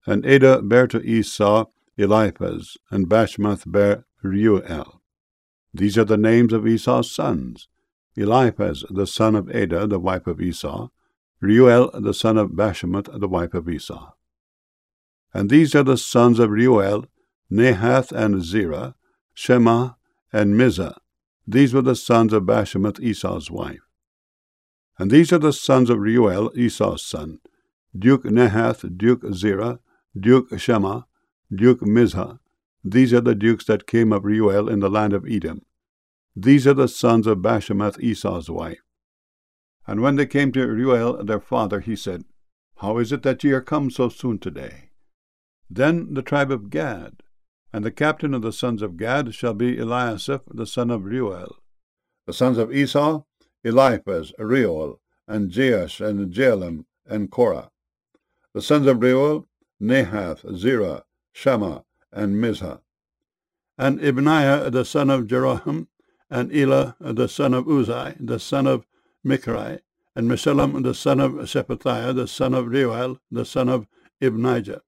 And Adah bare to Esau Eliphaz, and Bashmath bare Reuel. These are the names of Esau's sons: Eliphaz the son of Adah, the wife of Esau; Reuel the son of Bashmath, the wife of Esau. And these are the sons of Reuel: Nahath and Zerah, Shema and Mizah. These were the sons of Bashmath, Esau's wife. And these are the sons of Reuel, Esau's son: Duke Nahath, Duke Zerah, Duke Shema, Duke Mizah. These are the dukes that came of Reuel in the land of Edom. These are the sons of Bashmath, Esau's wife. And when they came to Reuel their father, he said, How is it that ye are come so soon today? Then the tribe of Gad, and the captain of the sons of Gad shall be Eliasaph, the son of Reuel. The sons of Esau, Eliphaz, Reuel, and Jeush, and Jaalam, and Korah. The sons of Reuel, Nahath, Zerah, Shema, and Mizah. And Ibniah, the son of Jeroham, and Elah, the son of Uzai, the son of Michri, and Meshullam, the son of Shephatiah, the son of Reuel, the son of Ibnijah.